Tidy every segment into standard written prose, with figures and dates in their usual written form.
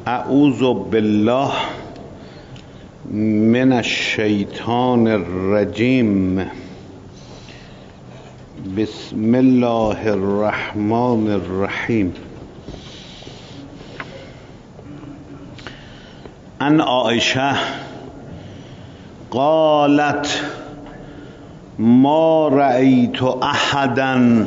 اعوذ بالله من الشیطان الرجیم. بسم الله الرحمن الرحیم. عن عائشه قالت ما رأیت احدا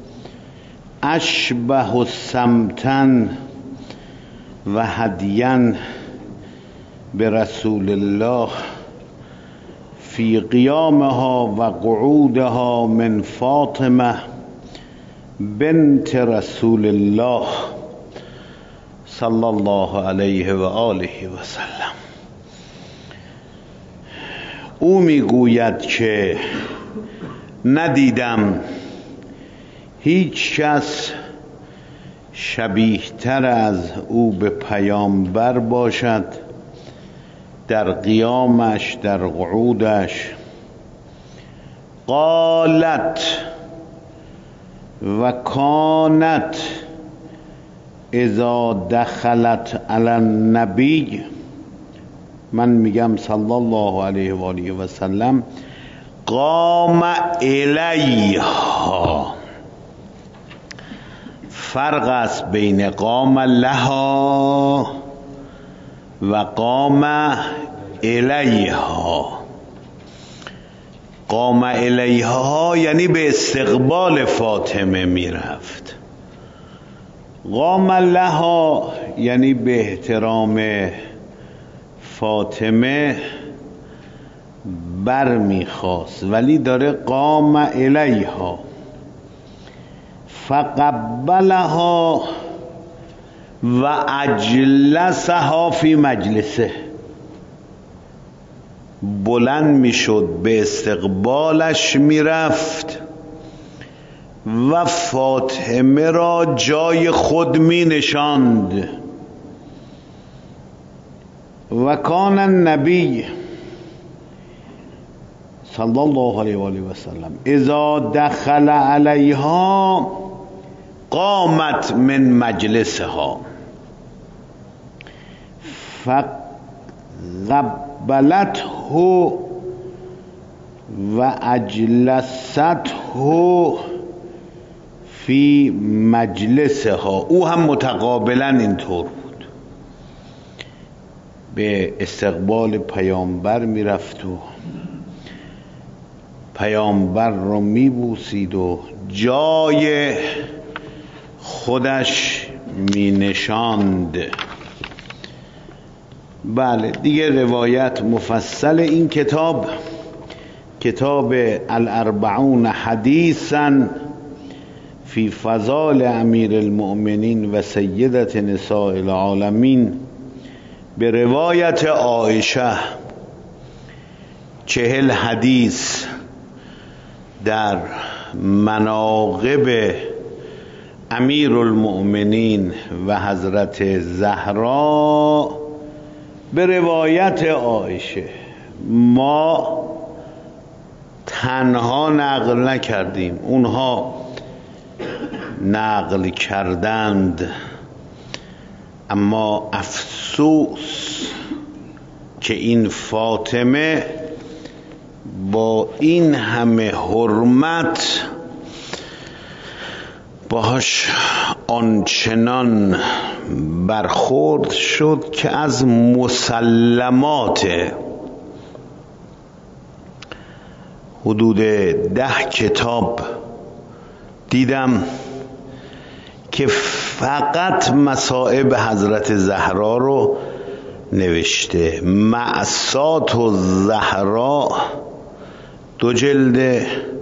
اشبه سمتا و هدیا برسول الله فی قیامها و قعودها من فاطمه بنت رسول الله صلی الله علیه و آله و سلم. او میگوید که ندیدم هیچ کس شبیه تر از او به پیامبر باشد در قیامش، در قعودش. قالت و کانت اذا دخلت علی النبی، من میگم صلی الله علیه و آله و سلم، قام الیها. فرق است بین قام لها و قام الیها. قام الیها یعنی به استقبال فاطمه میرفت. قام لها یعنی به احترام فاطمه بر میخواست، ولی داره قام الیها. فقبلها و اجلسها فی مجلسه، بلند میشد به استقبالش میرفت و فاطمه را جای خود می نشاند. و کان النبی صلی الله علیه و آله و سلم اذا دخل علیها قامت من مجلسها فقبلته و اجلسته فی مجلسها. او هم متقابلا اینطور بود، به استقبال پیامبر میرفت و پیامبر رو میبوسید و جای خودش مینشاند. بله دیگه روایت مفصل این کتاب الاربعون حدیثا فی فضائل امیر المؤمنین و سیدت نساء العالمین به روایت عایشه 40 حدیث در مناقب امیر المؤمنین و حضرت زهرا به روایت عایشه. ما تنها نقل نکردیم، اونها نقل کردند. اما افسوس که این فاطمه با این همه حرمت باهاش آنچنان برخورد شد که از مسلمات حدود 10 کتاب دیدم که فقط مصائب حضرت زهرا رو نوشته. مأسات و زهرا 2 جلد،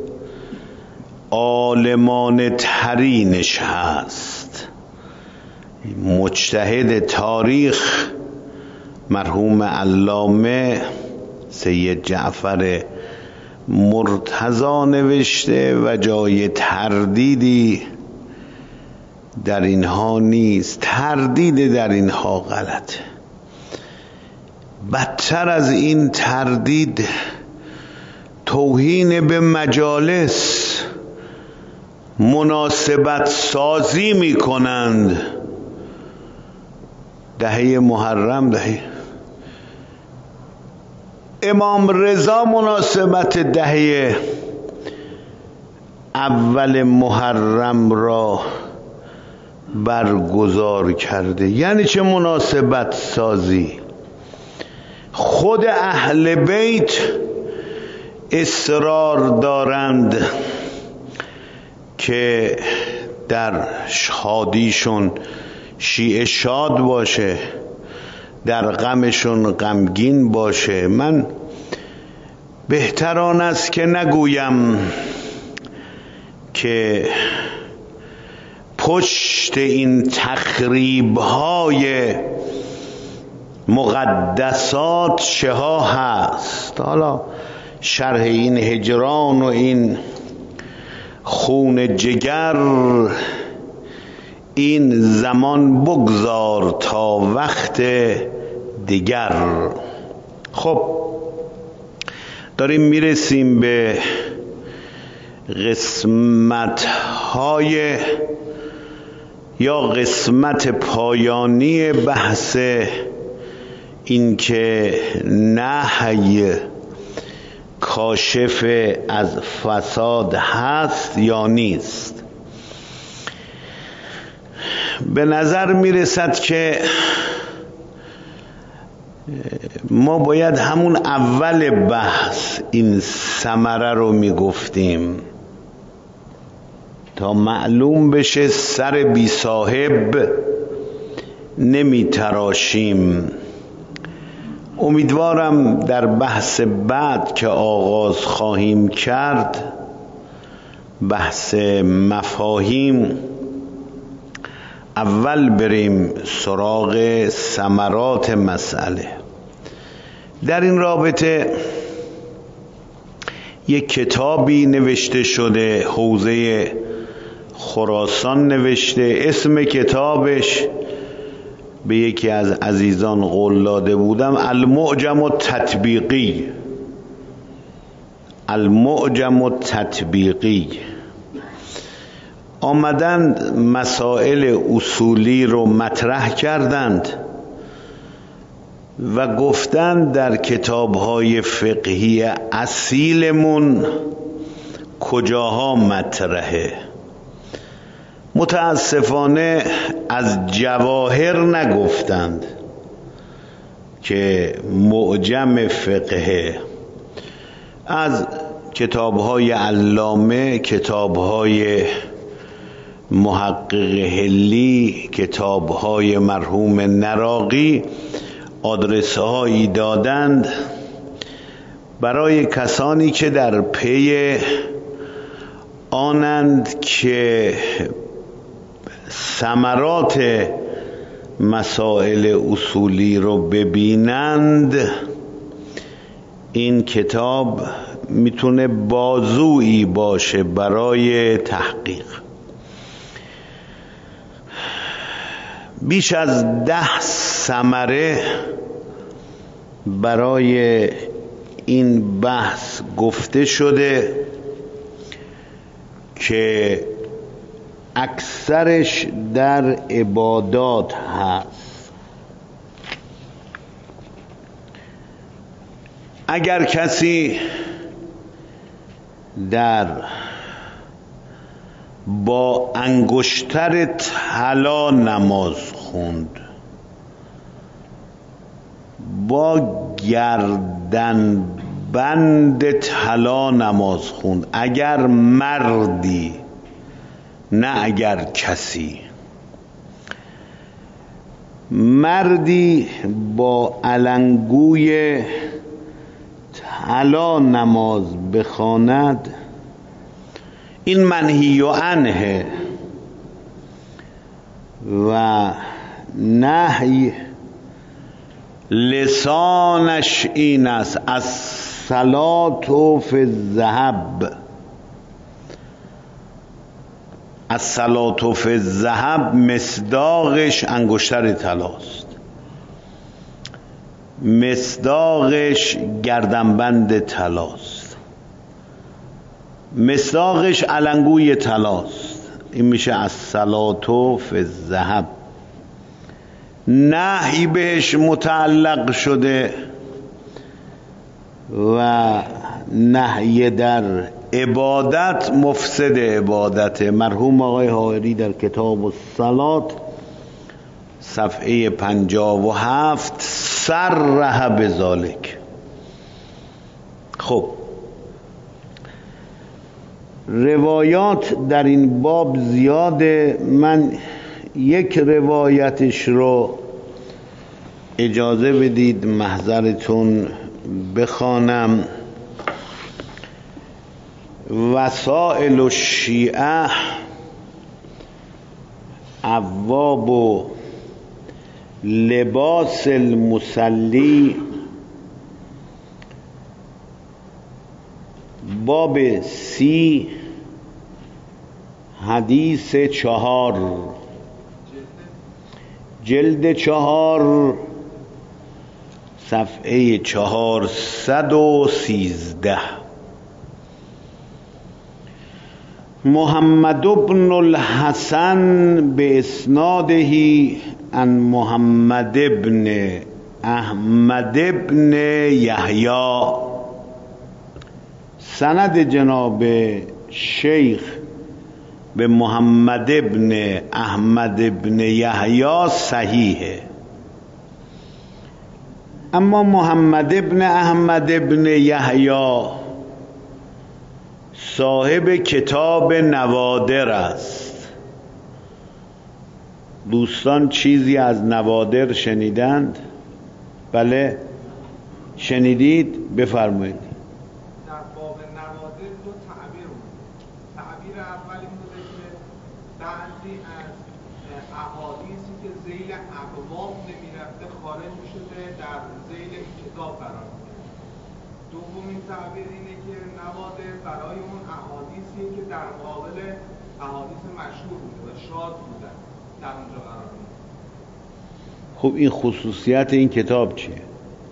عالمان ترینش هست. مجتهد تاریخ مرحوم علامه سید جعفر مرتضی نوشته و جای تردیدی در اینها نیست. تردید در اینها غلطه. بدتر از این تردید توهین به مجالس، مناسبت سازی می کنند دهه محرم، دهه امام رضا مناسبت دهه اول محرم را برگزار کرده. یعنی چه مناسبت سازی؟ خود اهل بیت اصرار دارند که در شادیشون شیعه شاد باشه، در غمشون غمگین باشه. من بهتر آن است که نگویم که پشت این تخریب‌های مقدسات چه ها هست. حالا شرح این هجران و این خون جگر این زمان بگذار تا وقت دیگر. خب داریم میرسیم به قسمت‌های یا قسمت پایانی بحث این که نهی کاشف از فساد هست یا نیست. به نظر میرسد که ما باید همون اول بحث این ثمره رو میگفتیم تا معلوم بشه سر بی صاحب نمی تراشیم. امیدوارم در بحث بعد که آغاز خواهیم کرد، بحث مفاهیم، اول بریم سراغ ثمرات مسئله. در این رابطه یک کتابی نوشته شده، حوزه خراسان نوشته. اسم کتابش به یکی از عزیزان قول داده بودم، المعجم التطبیقی. المعجم التطبیقی. آمدند مسائل اصولی رو مطرح کردند و گفتند در کتاب‌های فقهی اصیلمون کجاها مطرحه. متاسفانه از جواهر نگفتند که معجم فقهه. از کتاب‌های علامه، کتاب‌های محقق حلی، کتاب‌های مرحوم نراقی آدرس‌هایی دادند برای کسانی که در پی آنند که ثمرات مسائل اصولی رو ببینند. این کتاب میتونه بازویی باشه برای تحقیق. بیش از 10 ثمره برای این بحث گفته شده که اکثرش در عبادات هست. اگر کسی در با انگشتر طلا نماز خوند، با گردن بند طلا نماز خوند، اگر مردی، نه اگر کسی، مردی با علنگوی طلا نماز بخواند، این منهی عنه و نهی لسانش این است: الصلاة فی الذهب. الصلاة فی الذهب مصداقش انگشتر طلاست، مصداقش گردنبند طلاست، مصداقش علنگوی طلاست. این میشه الصلاة فی الذهب. نهی بهش متعلق شده و نهی در عبادت مفسد عبادت. مرحوم آقای حائری در کتاب الصلات صفحه 57 صرح بذالک. خب روایات در این باب زیاده، من یک روایتش رو اجازه بدید محضرتون بخوانم. وسائل الشیعه ابواب و لباس المصلی، باب 30 حدیث 4 جلد 4 صفحه 413. محمد بن الحسن به اسناده عن محمد بن احمد بن یحیی. سند جناب شیخ به محمد بن احمد بن یحیی صحیحه، اما محمد بن احمد بن یحیی صاحب کتاب نوادر است. دوستان چیزی از نوادر شنیدند؟ بله شنیدید؟ بفرمایید. در باب نوادر دو تعبیر بود. تعبیر اول این بوده که بعضی از احادیثی که ذیل ابواب نمیرفته خارج میشده در ذیل این کتاب قرار میگیره. دومین تعبیر اینه که نوادر برای اون احادیثی که در مقابل احادیث مشهور بوده و شاذ بودن در اونجا قرار میگیره. خب این خصوصیت این کتاب چیه؟ از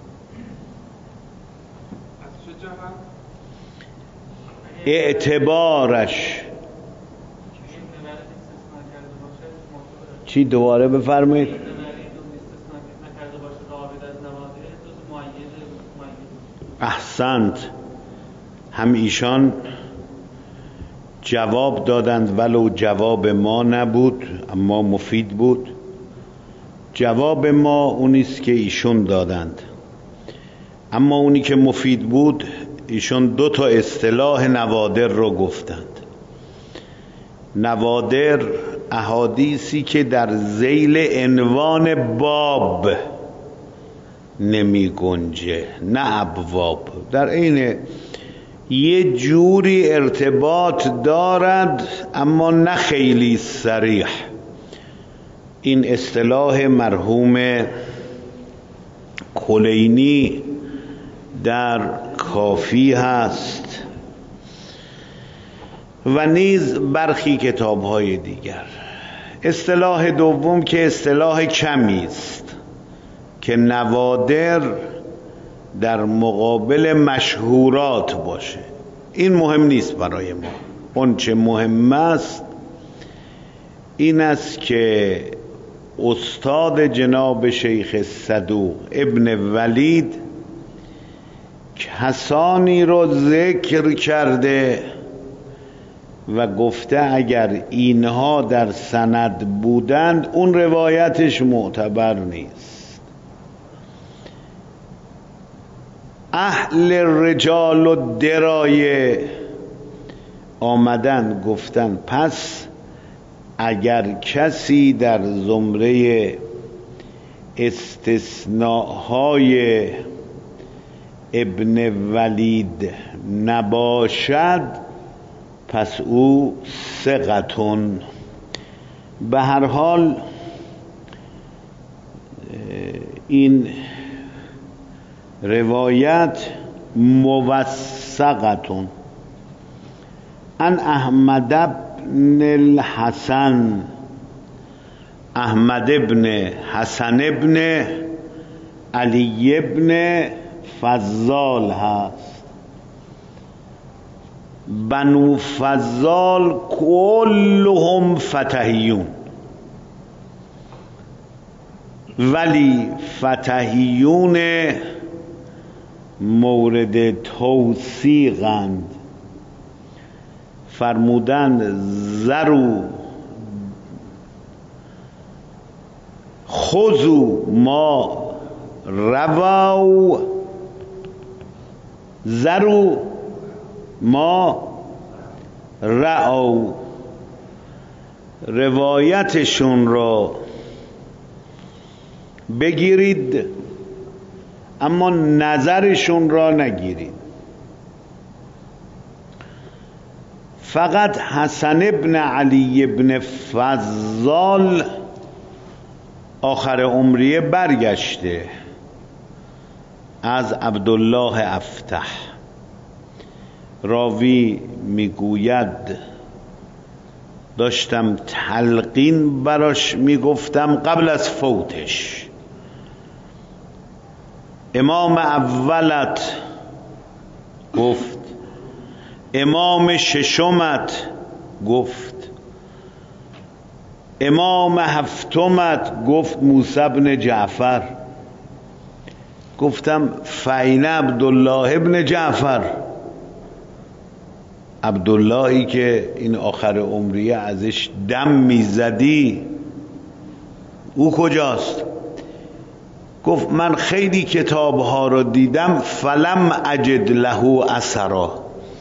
چه جهت؟ اعتبارش چی؟ دوباره بفرمایید. احسنت. هم ایشان جواب دادند ولو جواب ما نبود اما مفید بود. جواب ما اونیست که ایشون دادند، اما اونی که مفید بود ایشون دو تا اصطلاح نوادر رو گفتند. نوادر احادیثی که در ذیل عنوان باب نمی گنجه، نه ابواب، در عین یه جوری ارتباط دارد اما نه خیلی صریح. این اصطلاح مرحوم کلینی در کافی هست و نیز برخی کتاب‌های دیگر. اصطلاح دوم که اصطلاح کمی است که نوادر در مقابل مشهورات باشه. این مهم نیست برای ما. اون چه مهم است این است که استاد جناب شیخ صدوق ابن ولید کسانی رو ذکر کرده و گفته اگر اینها در سند بودند اون روایتش معتبر نیست. اهل رجال و درایه آمدن گفتن پس اگر کسی در زمره استثناءهای ابن ولید نباشد پس او ثقتون. به هر حال این روایت موثقتون. ان احمد بن الحسن، احمد ابن حسن ابن علی ابن فضال هست. بنو فضال کلهم فتحیون. ولی فتحیون مورد توثیقند، فرمودند ذرو خذوا ما رووا، ذرو ما رأوا، روایتشون را بگیرید اما نظرشون را نگیرید. فقط حسن ابن علی ابن فضال آخر عمریه برگشته از عبدالله افتح. راوی میگوید داشتم تلقین براش میگفتم قبل از فوتش، امام اولت گفت، امام ششمت گفت، امام هفتمت گفت موسی بن جعفر. گفتم فین عبدالله ابن جعفر، عبداللهی که این آخر عمریه ازش دم میزدی او کجاست؟ گفت من خیلی کتابها رو دیدم فلم اجد له اثرا،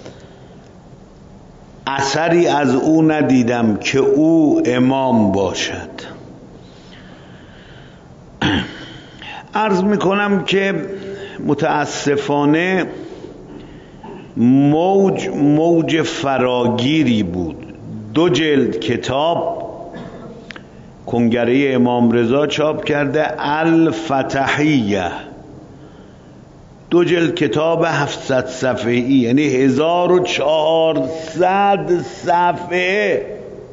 اثری از او ندیدم که او امام باشد. عرض میکنم که متاسفانه موج فراگیری بود. 2 جلد کتاب کنگره امام رضا چاپ کرده، الفتحیه، 2 جلد کتاب 700 صفحه‌ای، یعنی 1400 صفحه،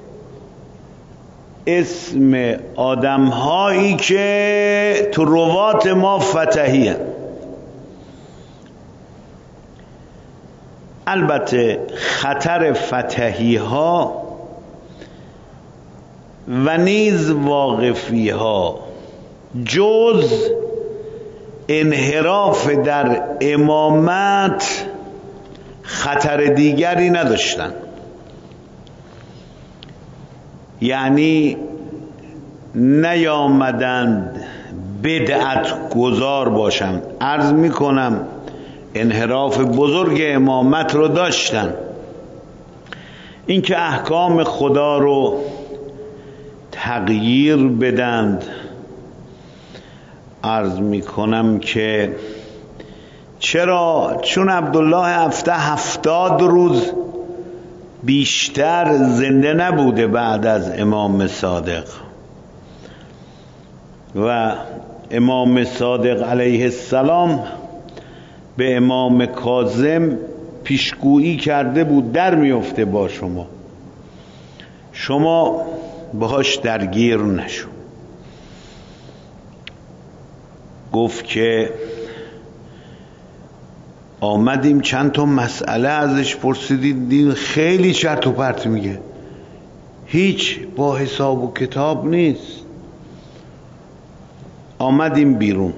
اسم آدم هایی که تو روات ما فتحی هست. البته خطر فتحی ها و نیز واقفی ها جز انحراف در امامت خطر دیگری نداشتن، یعنی نیامدند بدعت گذار باشند. عرض میکنم انحراف بزرگ امامت رو داشتن، اینکه احکام خدا رو تغییر بدند. عرض میکنم که چرا؟ چون عبدالله افتح 70 روز بیشتر زنده نبوده بعد از امام صادق، و امام صادق علیه السلام به امام کاظم پیشگویی کرده بود در میفته با شما باهاش درگیر نشو. گفت که آمدیم چند تا مسئله ازش پرسیدیم، خیلی چرت و پرت میگه، هیچ با حساب و کتاب نیست. آمدیم بیرون،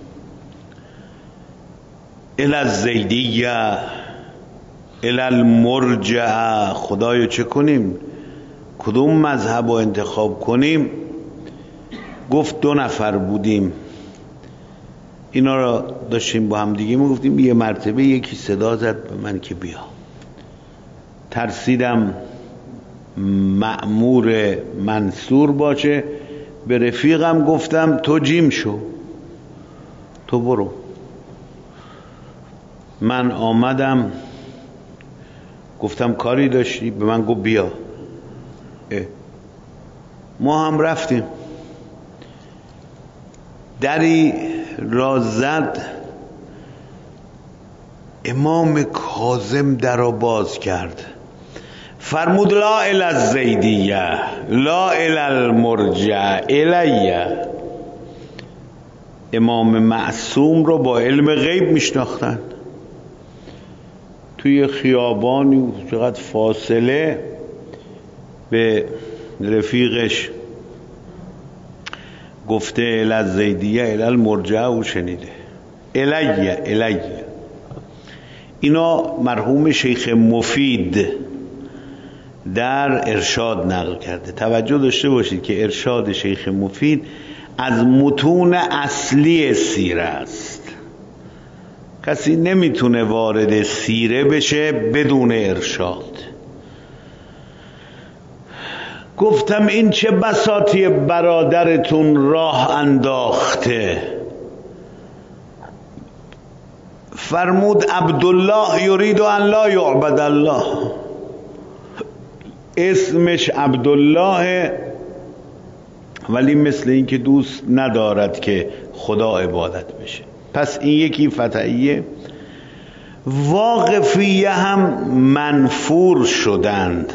الی الزیدیه الی المرجعه، خدایا چه کنیم؟ کدوم مذهب رو انتخاب کنیم؟ گفت 2 نفر بودیم، اینا را داشتیم با هم دیگه میگفتیم. یه مرتبه یکی صدا زد به من که بیا. ترسیدم مأمور منصور باشه، به رفیقم گفتم تو جیم شو، تو برو. من آمدم گفتم کاری داشتی؟ به من گفت بیا. ما هم رفتیم، دری را زد، امام کاظم در را باز کرد، فرمود لا الی الزیدیه لا الی المرجع الیه. امام معصوم رو با علم غیب میشناختن، توی خیابانی چقدر فاصله به رفیقش گفته الازیدیه الالمرجعه او شنیده الیه. اینا مرحوم شیخ مفید در ارشاد نقل کرده. توجه داشته باشید که ارشاد شیخ مفید از متون اصلی سیره است. کسی نمیتونه وارد سیره بشه بدون ارشاد. گفتم این چه بساطی برادرتون راه انداخته. فرمود عبدالله یرید ان لا یعبد الله. اسمش عبدالله ولی مثل این که دوست ندارد که خدا عبادت بشه. پس این یکی فتحیه. واقفیه هم منفور شدند،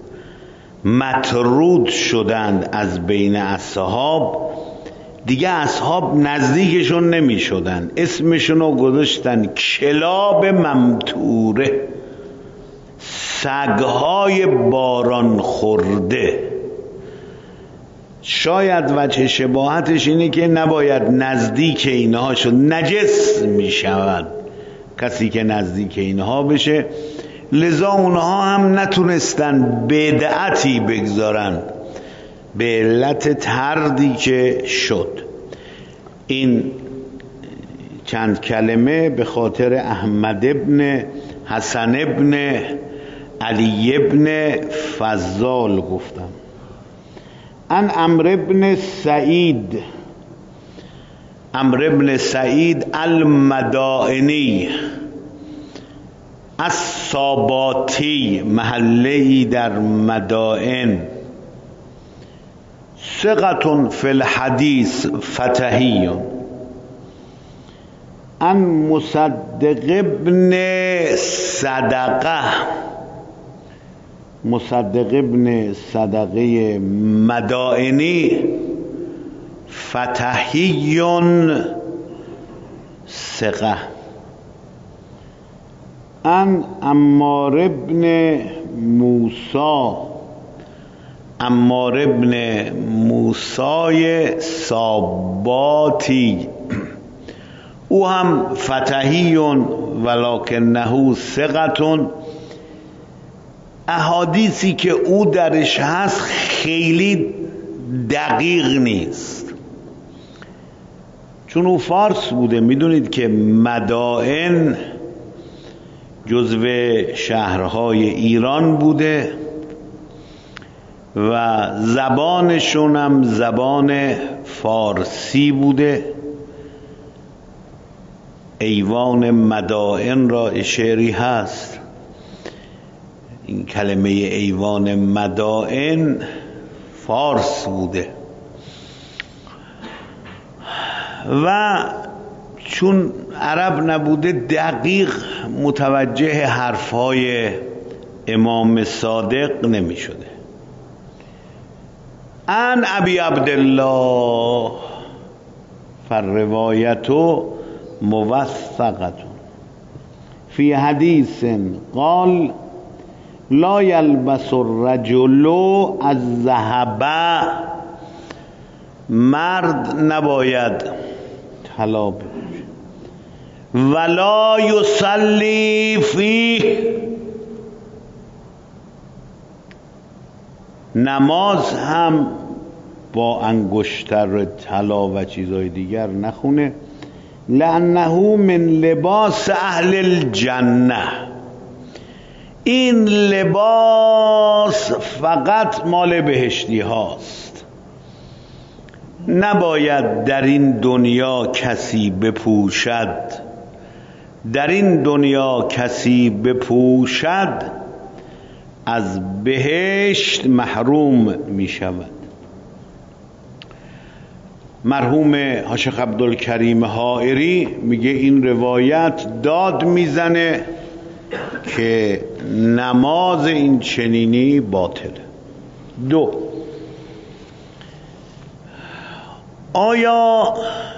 مطرود شدند از بین اصحاب. دیگه اصحاب نزدیکشون نمی شدن. اسمشون رو گذاشتن کلاب ممتوره، سگهای باران خورده. شاید وجه شباهتش اینه که نباید نزدیک اینها شد، نجس می شود کسی که نزدیک اینها بشه. لذا اونها هم نتونستن بدعتی بگذارن به علت تردی که شد. این چند کلمه به خاطر احمد ابن حسن ابن علی ابن فضال گفتم. ان عمرو ابن سعید المدائنی الساباتی، محله‌ای در مدائن، ثقة فی الحدیث فتحی. ان مصدق ابن صدقه مدائنی فتحی ثقه. ان عمار ابن موسی صاباتی، او هم فتحی ولکنه ثقة. احادیثی که او درش هست خیلی دقیق نیست چون او فارس بوده. میدونید که مدائن جزو شهرهای ایران بوده و زبانشون هم زبان فارسی بوده. ایوان مدائن را شعری هست. این کلمه ایوان مدائن فارس بوده و چون عرب نبوده دقیق متوجه حرفهای امام صادق نمی شده. ان ابی عبدالله فالروایت موثقة فی حدیث قال لا یلبس الرجل الذهب، مرد نباید طلا بپوشه، ولا یصلی فیه، نماز هم با انگشتر طلا و چیزهای دیگر نخونه، لانه من لباس اهل الجنه، این لباس فقط مال بهشتی هاست. نباید در این دنیا کسی بپوشد، در این دنیا کسی بپوشد از بهشت محروم می شود. مرحوم شیخ عبدالکریم حائری میگه این روایت داد میزنه که نماز این چنینی باطله. دو، آیا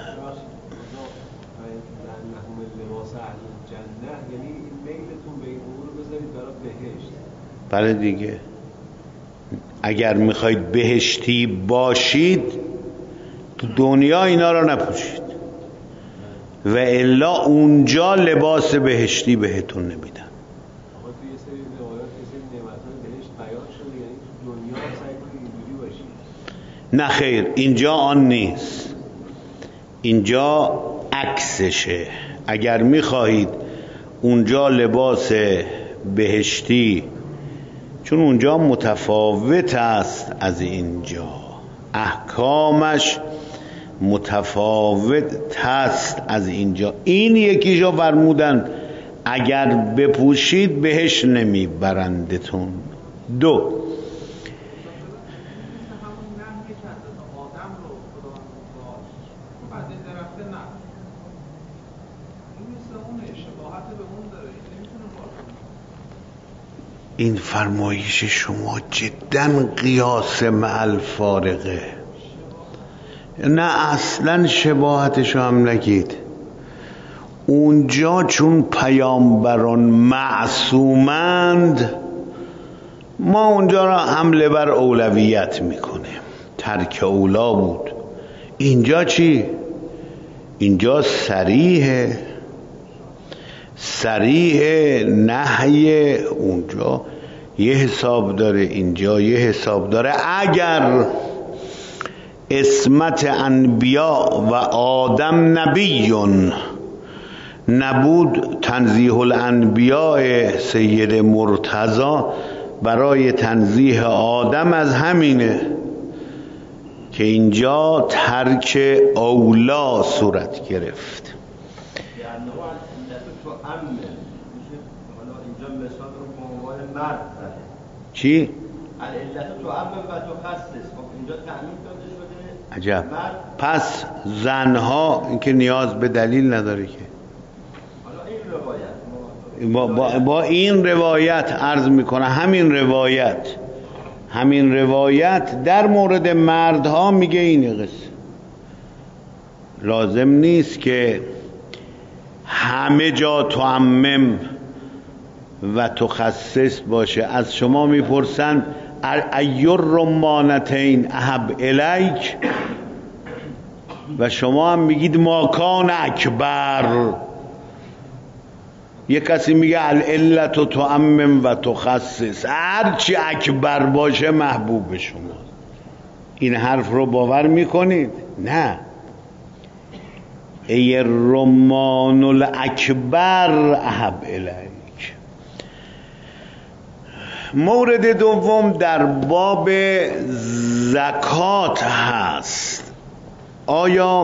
بله دیگه، اگر میخواید بهشتی باشید تو دنیا اینا رو نپوشید و الا اونجا لباس بهشتی بهتون نمیدن. توی یه سری روایات یه سری نعمت‌های بهشت بیان شده، یعنی تو دنیا سعی کنید اینجوری باشید. نه خیر، اینجا آن نیست، اینجا عکسشه. اگر میخواهید اونجا لباس بهشتی، چون اونجا متفاوت است از اینجا، احکامش متفاوت است از اینجا. این یکیشو فرمودن اگر بپوشید بهش نمیبرندتون. دو، این فرمایش شما جدا قیاس مع الفارقه. نه اصلا شباهتشو هم نگید. اونجا چون پیامبران معصومند، ما اونجا را حمله بر اولویت میکنیم، ترک اولا بود. اینجا چی؟ اینجا صریح نهی. اونجا یه حساب داره، اینجا یه حساب داره. اگر اسمت انبیا و آدم نبیون نبود، تنزیه الانبیاء سید مرتضی برای تنزیه آدم از همینه که اینجا ترک اولا صورت گرفت. چی؟ العلت تعمم و تخصص. اینجا تعمیم داده شده. عجب. پس زنها این که نیاز به دلیل نداره که. حالا این روایت با این روایت عرض میکنه، همین روایت در مورد مردها میگه این قصه. لازم نیست که همه جا تعمم و تخصص باشه. از شما میپرسن ایور رمانتین احب الیک و شما هم میگید ماکان اکبر. یک کسی میگه العلت تعمم و تخصص، هرچی اکبر باشه محبوب شما. این حرف رو باور میکنید؟ نه. ای رمان الاکبر احب الیک. مورد دوم در باب زکات هست. آیا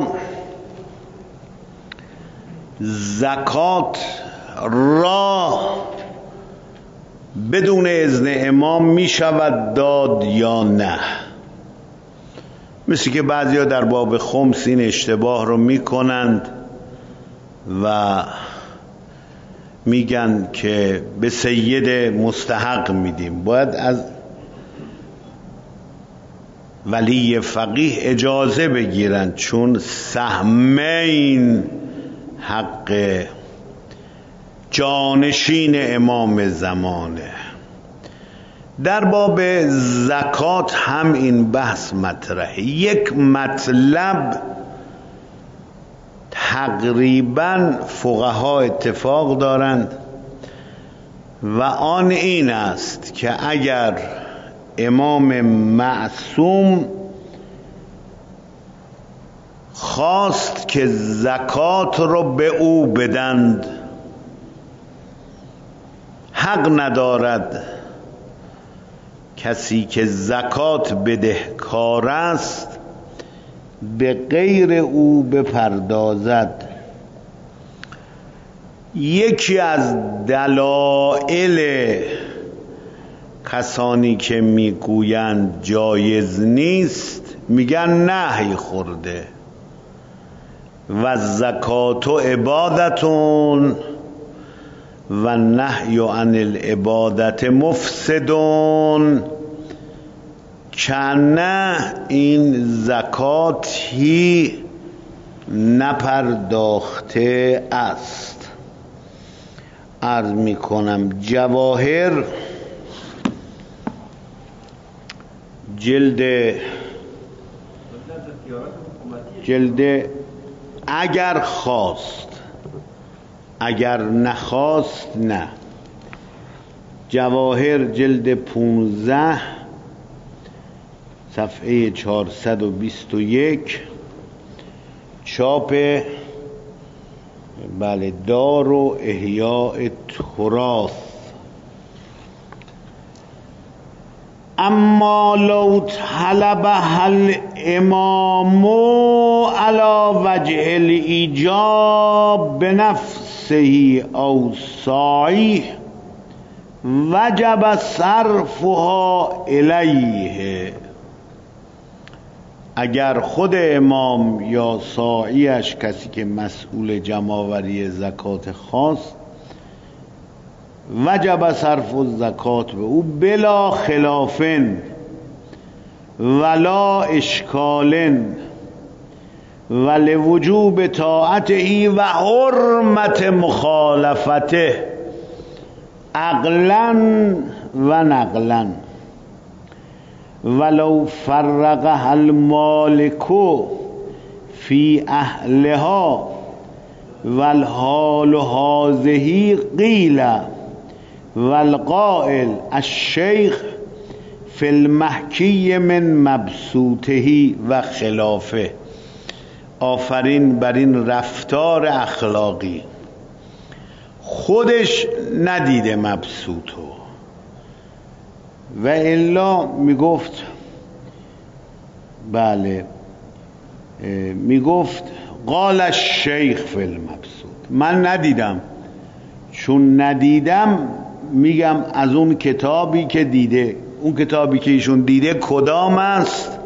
زکات را بدون اذن امام می شود داد یا نه؟ مثل که بعضیا در باب خمس این اشتباه رو می کنند و میگن که به سید مستحق میدیم. باید از ولی فقیه اجازه بگیرن، چون سهمین حق جانشین امام زمانه. در باب زکات هم این بحث مطرحه. یک مطلب تقریبا فقها اتفاق دارند و آن این است که اگر امام معصوم خواست که زکات رو به او بدند، حق ندارد کسی که زکات بدهکار است به غیر او بپردازد. یکی از دلایل کسانی که میگویند جایز نیست، میگن نهی خورده و زکات و عبادتون و نهی عن العبادت مفسدون، که نه این زکاتی نپرداخته است. عرض می کنم جواهر جلد اختیارات حکومتی جلد اگر خواست، اگر نخواست نه. جواهر جلد 15 صفحه 421 چاپ دار و احیاء تراث. اما لو طلبها الامام على وجه الایجاب بنفسه او سعیه وجب صرفها الیه. اگر خود امام یا ساعیش، کسی که مسئول جمع‌آوری زکات خواست، وجب صرف الزکات به او بلا خلافن ولا اشکال ولوجوب طاعته و حرمت مخالفته عقلا و نقلا. ولو فرقها المالک فی اهلها والحال هذه قیل والقائل الشیخ فی المحکی من مبسوطه و خلافه. آفرین بر این رفتار اخلاقی. خودش ندیده مبسوطو و الا میگفت میگفت قال الشیخ فی المبسوط. من ندیدم، چون ندیدم میگم از اون کتابی که دیده. اون کتابی که ایشون دیده کدام است؟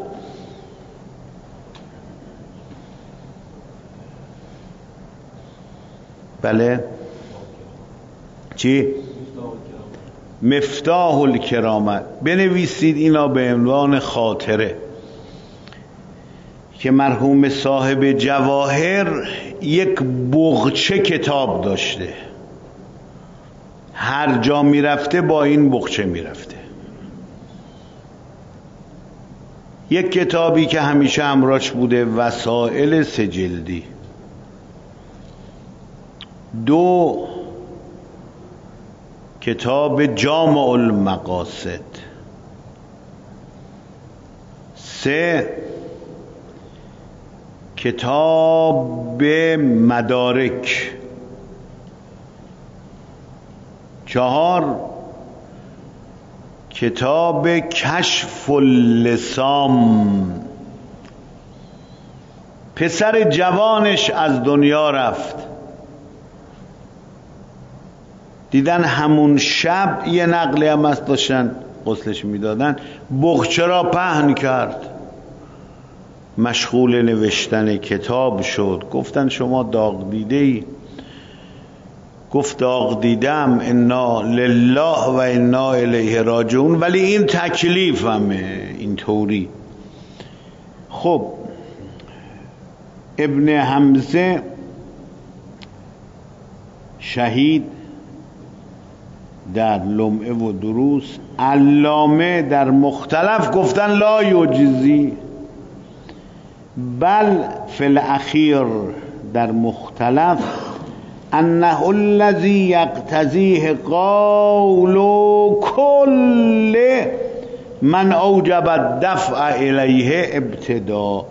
بله چی؟ مفتاح الکرامت. بنویسید اینا به عنوان خاطره که مرحوم صاحب جواهر یک بغچه کتاب داشته، هر جا میرفته با این بغچه میرفته. یک کتابی که همیشه همراهش بوده، وسائل 3 جلدی. 2 کتاب جامع المقاصد. 3 کتاب مدارک. 4 کتاب کشف اللسام. پسر جوانش از دنیا رفت، دیدن همون شب یه نقلی هم از داشتن غسلش میدادن، بغچه را پهن کرد، مشغول نوشتن کتاب شد. گفتن شما داغ دیده ای؟ گفت داغ دیدم، انا لله و انا الیه راجعون، ولی این تکلیفمه اینطوری. خب ابن حمزه شهید در لمعه و دروس، علامه در مختلف گفتن لا یجزی، بل فی الاخیر در مختلف انه الذی یقتضیه قول کل من اوجب الدفع الیه ابتداءً.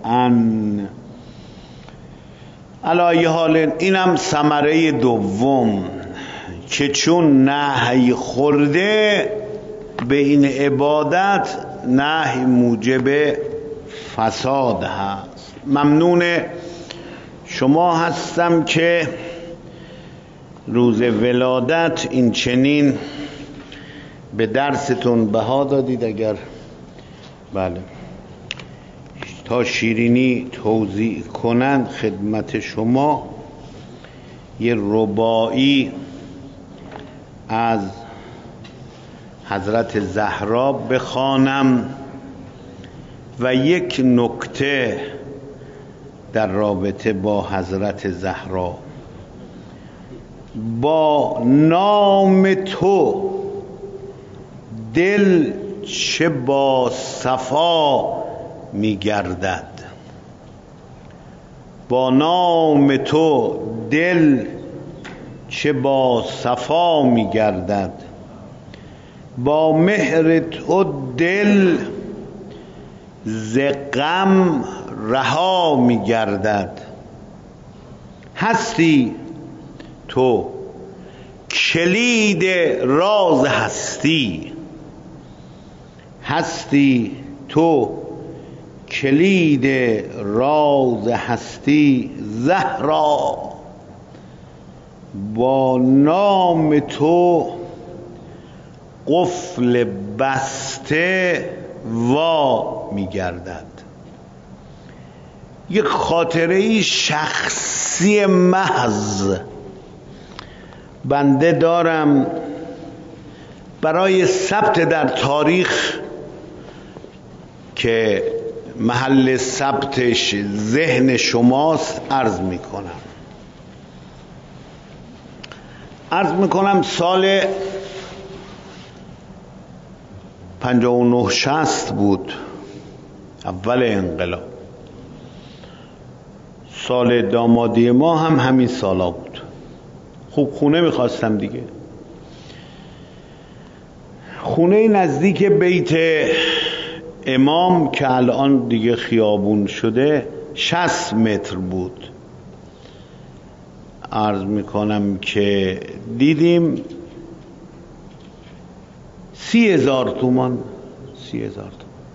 علی ای حال اینم ثمره دوم که چون نهی خورده به این عبادت، نهی موجب فساد هست. ممنون شما هستم که روز ولادت این چنین به درستون بها دادید. اگر بله تا شیرینی توضیح کنند خدمت شما یه رباعی از حضرت زهرا بخوانم و یک نکته در رابطه با حضرت زهرا. با نام تو دل چه با صفا می گردد، با نام تو دل چه با صفا می گردد، با مهر تو دل ز غم رها می گردد. هستی تو کلید راز هستی، هستی تو کلید راز هستی. زهرا با نام تو قفل بسته وا می گردد. یک خاطره شخصی محض بنده دارم برای ثبت در تاریخ که محل ثبتش ذهن شماست. عرض میکنم سال 59-60 بود، اول انقلاب. سال دامادی ما هم همین سالا بود. خوب خونه میخواستم دیگه. خونه نزدیک بیت امام که الان دیگه خیابون شده 60 متر بود. عرض میکنم که دیدیم 30,000 تومان. 30,000 تومان.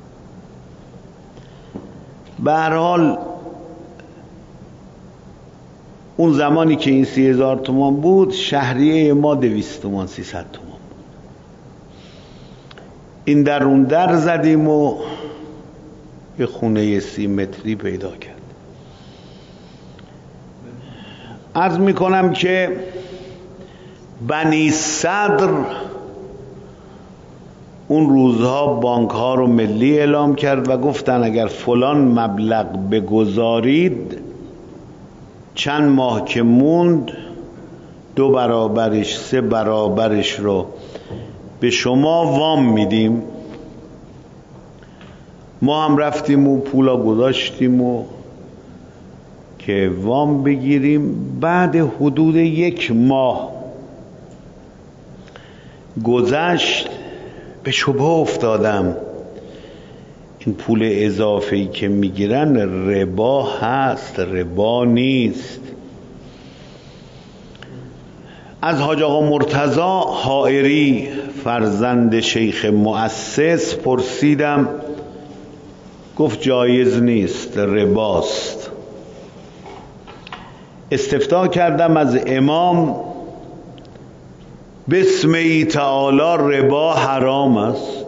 به هر حال اون زمانی که این 30,000 تومان بود، شهریه ما 200 تومان 300 تومان بود. این در اون در زدیم و یه خونه 30 متری پیدا کرد. عرض میکنم که بنی صدر اون روزها بانک ها رو ملی اعلام کرد و گفتن اگر فلان مبلغ بگذارید چند ماه که موند 2 برابرش 3 برابرش رو به شما وام میدیم. ما هم رفتیم و پولا گذاشتیم و که وام بگیریم. بعد حدود 1 ماه گذشت به شبهه افتادم این پول اضافه‌ای که میگیرن ربا هست ربا نیست. از حاج آقا مرتضی حائری فرزند شیخ مؤسس پرسیدم، گفت جایز نیست رباست. استفتاء کردم از امام، بسم تعالی ربا حرام است.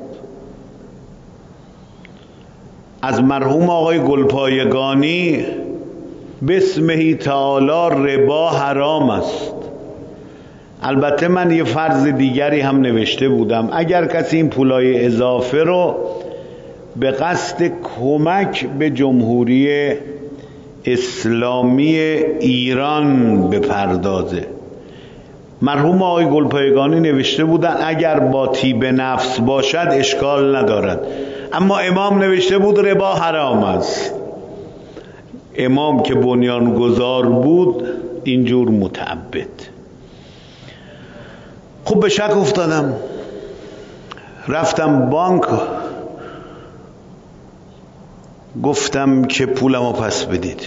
از مرحوم آقای گلپایگانی بسم تعالی ربا حرام است. البته من یه فرض دیگری هم نوشته بودم، اگر کسی این پولای اضافه رو به قصد کمک به جمهوری اسلامی ایران بپردازه. مرحوم آقای گلپایگانی نوشته بودن اگر با طیب نفس باشد اشکال ندارد، اما امام نوشته بود ربا حرام است. امام که بنیانگذار بود اینجور متعبد. خب به شک افتادم، رفتم بانک، گفتم که پولمو پس بدید.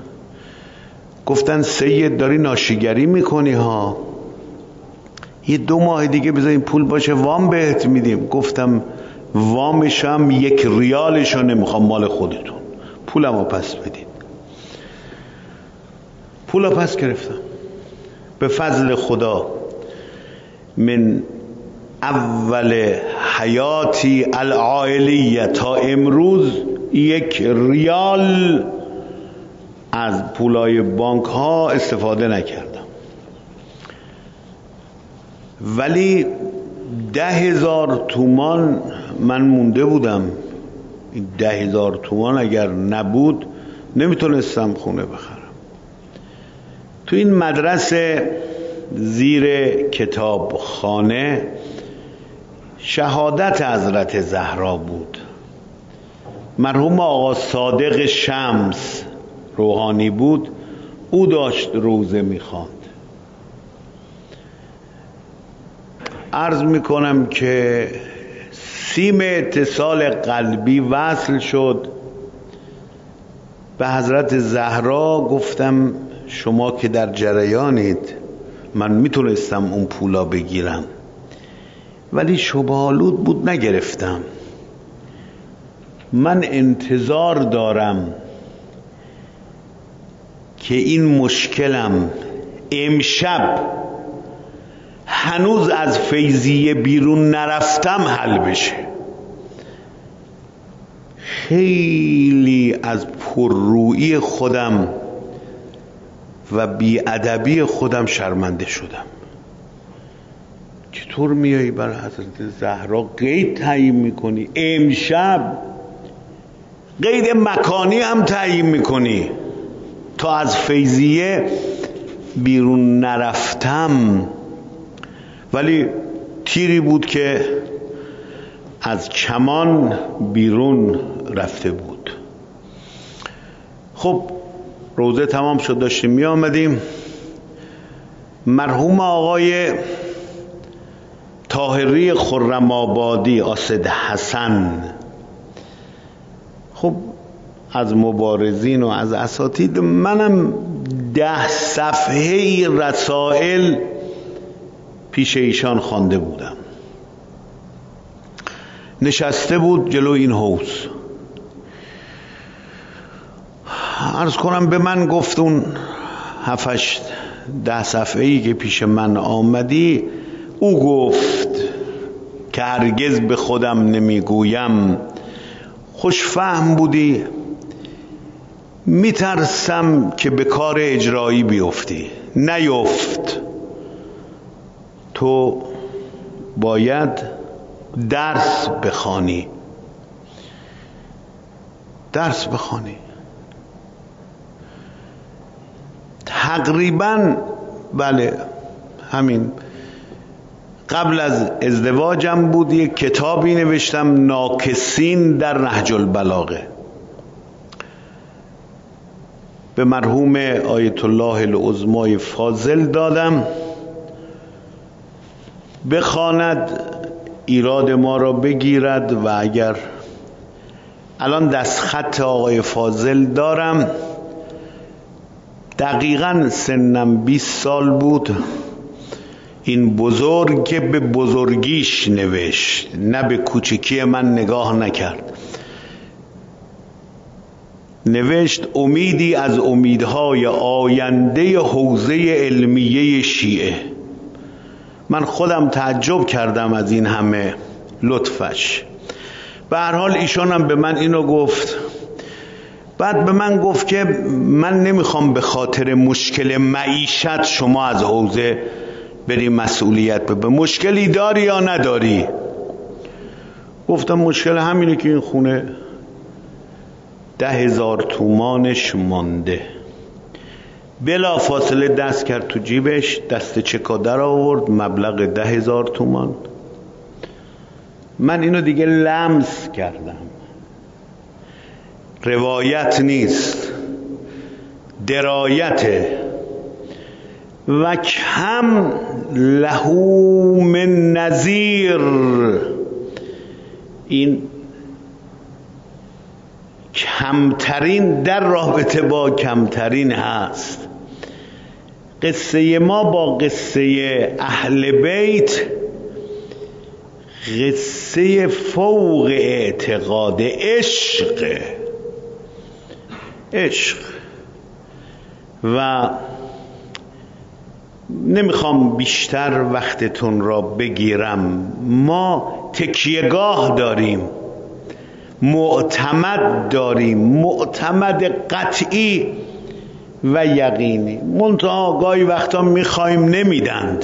گفتن سید داری ناشیگری میکنی ها، یه 2 ماه دیگه بذار این پول باشه وام بهت میدیم. گفتم وامشم 1 ریالشو نمیخوام، مال خودتون، پولمو پس بدید. پولا پس گرفتم به فضل خدا. من اول حیاتی العائلیه تا امروز 1 ریال از پولای بانک ها استفاده نکردم. ولی 10,000 تومان من مونده بودم. این 10,000 تومان اگر نبود نمیتونستم خونه بخرم. تو این مدرسه زیر کتابخانه شهادت حضرت زهرا بود. مرحوم آقا صادق شمس روحانی بود، او داشت روزه میخواند. عرض میکنم که سیم اتصال قلبی وصل شد به حضرت زهرا. گفتم شما که در جریانید، من میتونستم اون پولا بگیرم ولی شبه‌آلود بود نگرفتم. من انتظار دارم که این مشکلم امشب هنوز از فیضیه بیرون نرفتم حل بشه. خیلی از پررویی خودم و بیادبی خودم شرمنده شدم. چطور میایی برای حضرت زهرا قید تعیین میکنی؟ امشب قید مکانی هم تعیین میکنی. تا از فیضیه بیرون نرفتم. ولی تیری بود که از کمان بیرون رفته بود. خب روزه تمام شد، داشتیم می آمدیم. مرحوم آقای طاهری خرم‌آبادی آسد حسن، خب از مبارزین و از اساتید، منم 10 صفحه رسائل پیش ایشان خوانده بودم. نشسته بود جلو این حوض. عرض کنم به من گفت اون 7-10 صفحه‌ای که پیش من آمدی، او گفت که هرگز به خودم نمیگویم. خوش فهم بودی، میترسم که به کار اجرایی بیفتی. نیفت، تو باید درس بخوانی. درس بخوانی. تقریبا بله همین قبل از ازدواجم بود، یک کتابی نوشتم، ناکسین در نهج البلاغه، به مرحوم آیت الله العظمای فاضل دادم بخواند، ایراد ما را بگیرد و اگر الان دستخط آقای فاضل دارم، دقیقاً سنم 20 سال بود. این بزرگ که به بزرگیش نوشت، نه به کوچکی من نگاه نکرد. نوشت امیدی از امیدهای آینده حوزه علمیه شیعه. من خودم تعجب کردم از این همه لطفش. به هر حال ایشان هم به من اینو گفت. بعد به من گفت که من نمیخوام به خاطر مشکل معیشت شما از حوزه بری مسئولیت ببر. مشکلی داری یا نداری؟ گفتم مشکل همینه که این خونه 10,000 تومانش مانده. بلا فاصله دست کرد تو جیبش، دست چکا در آورد، مبلغ 10,000 تومان. من اینو دیگه لمس کردم. روایت نیست، درایته. و کم لهو من نظیر، این کمترین در رابطه با کمترین هست. قصه ما با قصه اهل بیت قصه فوق اعتقاد، عشق. و نمیخوام بیشتر وقتتون را بگیرم. ما تکیهگاه داریم، معتمد داریم، معتمد قطعی و یقینی. منتها گاهی وقتا میخوایم نمیدند.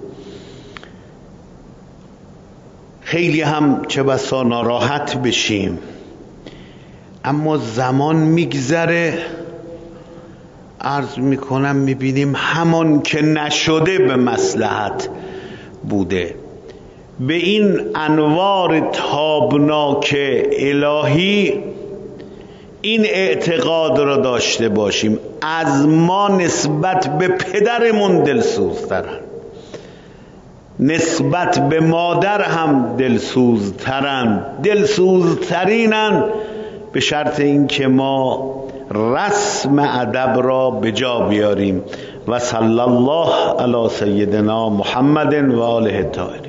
خیلی هم چه بسا ناراحت بشیم، اما زمان میگذره، عرض میکنم میبینیم همان که نشده به مصلحت بوده. به این انوار تابناک الهی این اعتقاد را داشته باشیم از ما نسبت به پدرمون دلسوزترن، نسبت به مادر هم دلسوزترن، دلسوزترینن، به شرط اینکه ما رسم ادب را به جا بیاریم. و صلی الله علی سیدنا محمد و آله الطاهرین.